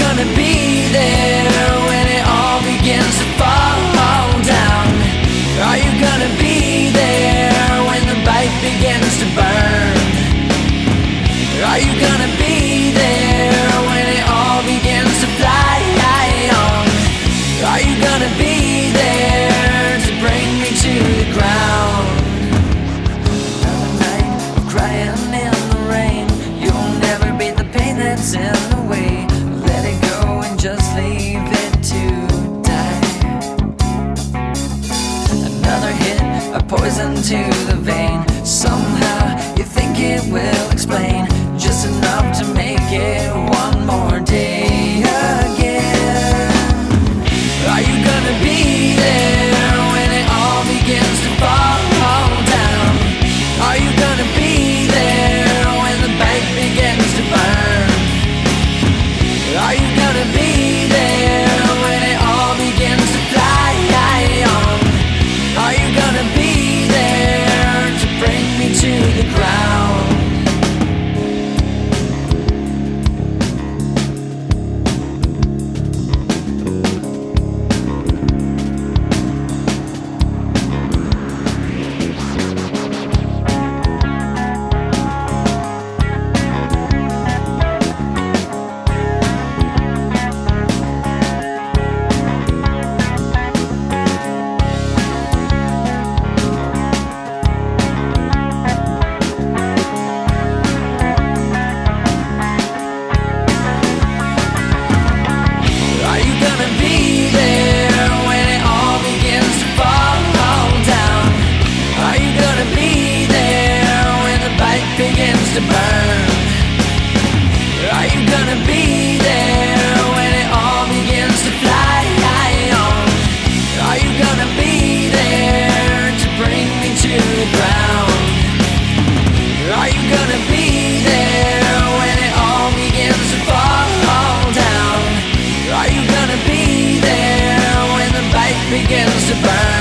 gonna be there when it all begins to fall down? Are you gonna be there when the bite begins to burn? Are you gonna be there when it all begins to fly on? Are you gonna be there to bring me to the ground? Another night of crying in the rain. You'll never beat the pain that's in the way. Let it go and just leave it to die. Another hit of poison to the vein. Somehow you think it will explain, just enough to make it one more day again. Are you gonna be there when it all begins to fall down? Are you gonna be there when the bite begins to burn? Are you gonna be there when it all begins to fly on? Are you gonna be there to bring me to the ground? Begins to burn. Are you gonna be there when it all begins to fly on? Are you gonna be there to bring me to the ground? Are you gonna be there when it all begins to fall down? Are you gonna be there when the bite begins to burn?